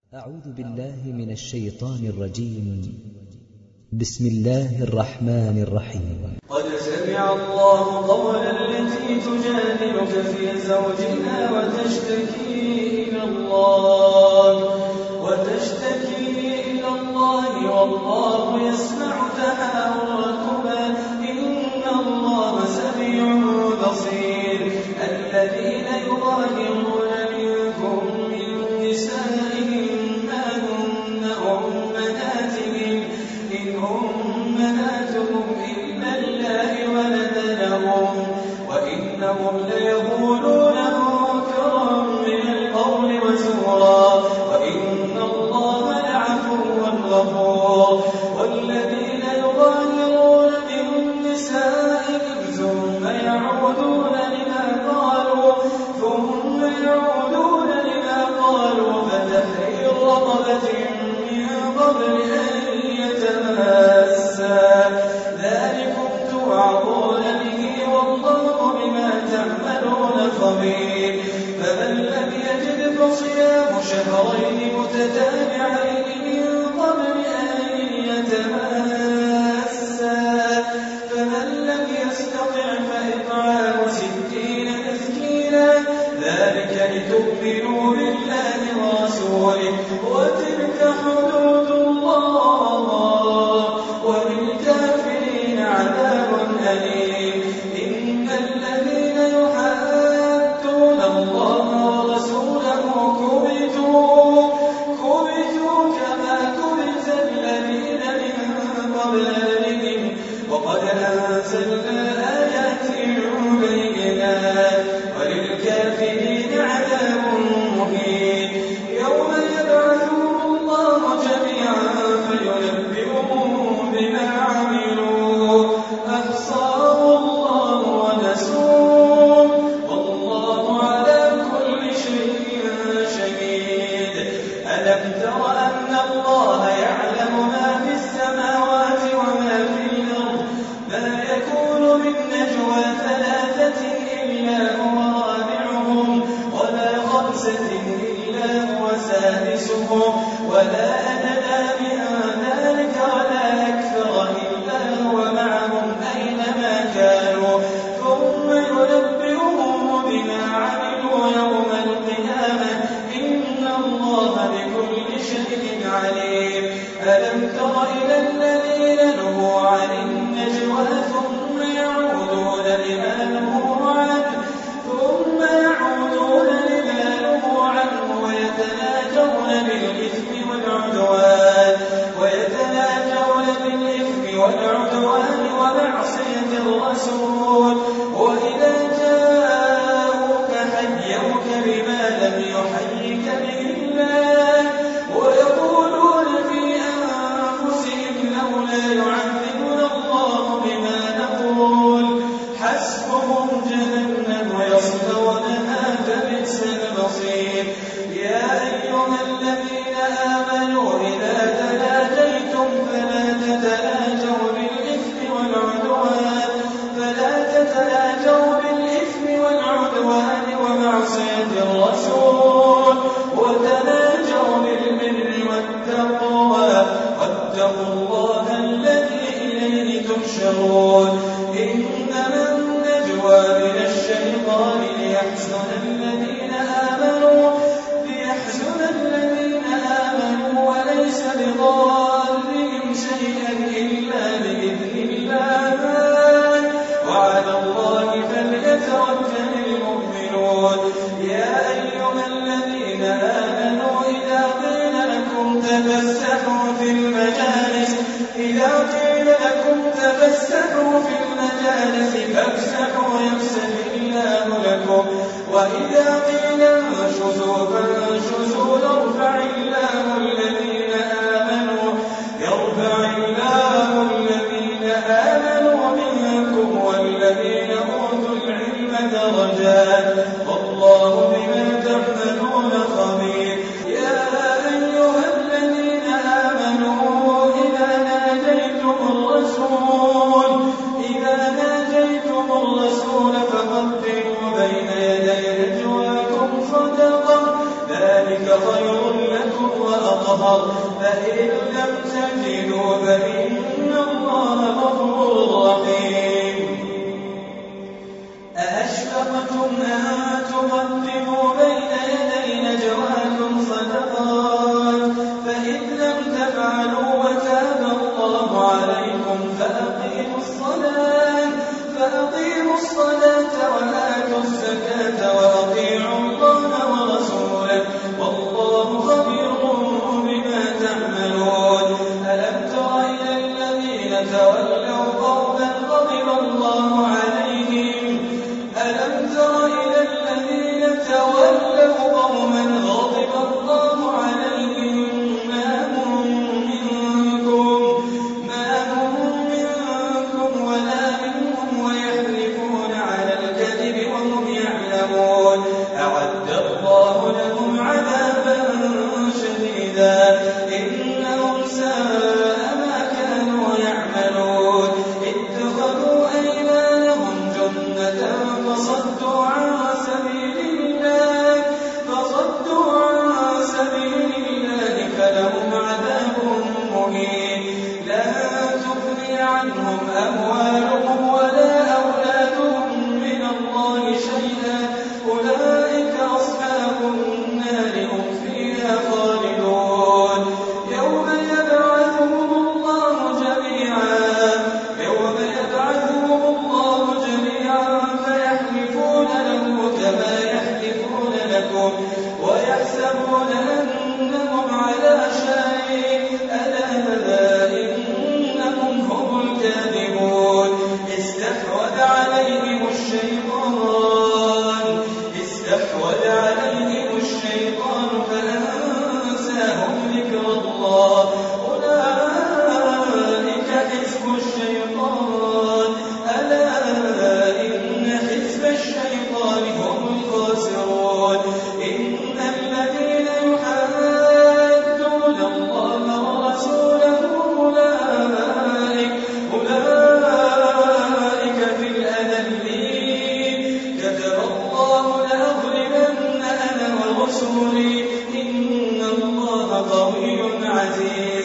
أعوذ بالله من الشيطان الرجيم. بسم الله الرحمن الرحيم. قد سمع الله قول التي تجادلك في زوجها وتشتكي إلى الله والله يسمع تحاوركما إن الله سميع بصير. الذين يظاهرون منكم من نسائهم ما هن أمهاتهم إن أمهاتهم إلا الله ولدنهم وإنهم ليقولون منكرا من القول وزورا وإن الله لعفو غفور. والذين يظاهرون من نسائهم ثم يعودون لما قالوا فتحرير رقبة من قبل أن يتماسا ذلكم توعظون به والله بما تعملون خبير. فمن لم يجد فصيام شهرين متتابعين من قبل أن يتماسا فمن لم يستطع فإطعام 60 مسكينا ذلك لتؤمنوا بالله ورسوله وتلك حدود الله وللكافرين عذاب أليم. إن الذين يحادون الله ورسوله كبتوا كما كبت الذين من قبلهم وقد أنزلنا آيات بينات وللكافرين عذاب مهين. يوم يبعثهم الله جميعا فينبئهم بما عملوا أحصاه الله ونسوه والله على كل شيء شهيد. ألم تر أن الله يعلم ما في السماوات وما في الأرض ما يكون من نجوى 3 إلا هو رابعهم ولا 5 إلا هو سادسهم ولا أدنى من ذلك ولا أكثر إلا هو معهم أينما كانوا ثم ينبئهم بما عملوا يوم القيامة إن الله بكل شيء عليم. ألم تر إلى الذين نهوا عن النجوى ثم يعودون لما نهوا عنه ويتناجون بالإثم والعدوان ومعصية الرسول وإذا جاءوك حيوك بما لم يحيك به الله ويقولون في أنفسهم لولا يعذبنا الله بما نقول حسبهم جهنم يصلونها فبئس المصير. يا أيها الذين آمنوا إذا تناجيتم فلا تتناجوا بالإثم والعدوان ومعصية الرسول وتناجوا بالبر والتقوى واتقوا الله الذي إليه تحشرون. إنما النجوى من الشيطان ليحزن الذين آمنوا وليس بضارهم شيئا إلا بإذن الله وعلى الله فليتوكل المؤمنون. يا أيها الذين آمنوا إذا قيل لكم تفسحوا في المجالس فافسحوا يفسح الله لكم وإذا قيل انشزوا فانشزوا يرفع الله الذين آمنوا منكم والذين أوتوا العلم درجات والله بما تعملون خبير. يا أيها الذين آمنوا إذا ناجيتم الرسول فقدموا بين يدي نجواكم صدقة ذلك خير لكم وصبر فإن لم تجدوا فإن الله غفور رحيم أأشفقتم أن تقدموا بين يدي نجواكم صدقات فإن لم تفعلوا وتاب الله عليكم فأقيموا الصلاة وآتوا الزكاة وأطيعوا الله ورسوله والله خبير بما تعملون ألم تر إلى الذين تولوا قوما غضب الله عليهم ما هم منكم ولا منهم ويحلفون على الكذب وهم يعلمون أعد الله لهم عذابا شديدا إنهم ساء ما كانوا يعملون اتخذوا أيمانهم جنة فصدوا عن سبيل الله فلهم عذاب مهين لا تغني عنهم أموالهم ولا أولادهم من الله شيئا أولئك أصحاب النار هم فيها خالدون يوم يبعثهم الله جميعا فيحلفون له كما يحلفون لكم ويحسبون أنهم على شيء ألا إنهم هم الكاذبون استحوذ عليهم الشيطان فأنساهم ذكر الله أولئك حزب الشيطان ألا إن حزب الشيطان هم الخاسرون إن الذين يحادون الله ورسوله أولئك في الأذلين كتب الله لأغلبن أنا ورسلي إن الله قوي عزيز